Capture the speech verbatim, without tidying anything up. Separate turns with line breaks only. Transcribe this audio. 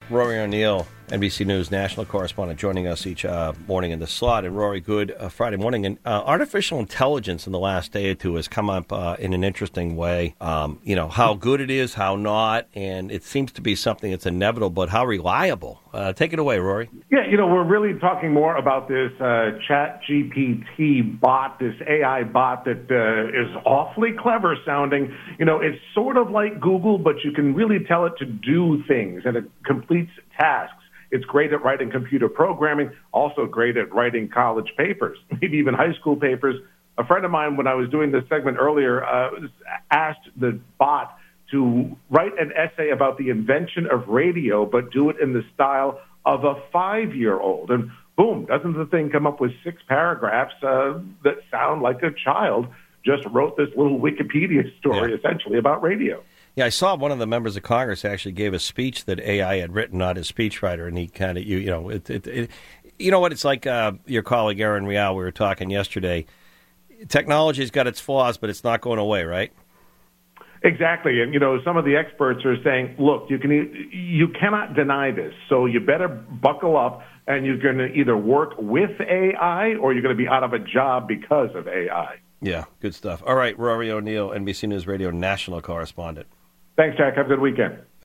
Rory O'Neill, N B C News national correspondent, joining us each uh, morning in the slot. And Rory, good uh, Friday morning. And uh, artificial intelligence in the last day or two has come up uh, in an interesting way. Um, you know, how good it is, how not, and it seems to be something that's inevitable, but how reliable. Uh, take it away, Rory.
Yeah, you know, we're really talking more about this uh, Chat G P T bot, this A I bot that uh, is awfully clever sounding. You know, it's sort of like Google, but you can really tell it to do things, and it completes tasks. It's great at writing computer programming, also great at writing college papers, maybe even high school papers. A friend of mine, when I was doing this segment earlier, uh, asked the bot to write an essay about the invention of radio, but do it in the style of a five-year-old. And boom, doesn't the thing come up with six paragraphs uh, that sound like a child just wrote this little Wikipedia story,
yeah.
essentially, about radio.
Yeah, I saw one of the members of Congress actually gave a speech that A I had written, not his speechwriter, and he kind of, you, you know, it, it, it, you know what, it's like uh, your colleague Aaron Rial, we were talking yesterday. Technology's got its flaws, but it's not going away, right?
Exactly. And, you know, some of the experts are saying, look, you can you cannot deny this. So you better buckle up, and you're going to either work with A I or you're going to be out of a job because of A I.
Yeah, good stuff. All right, Rory O'Neill, N B C News Radio national correspondent.
Thanks, Jack. Have a good weekend.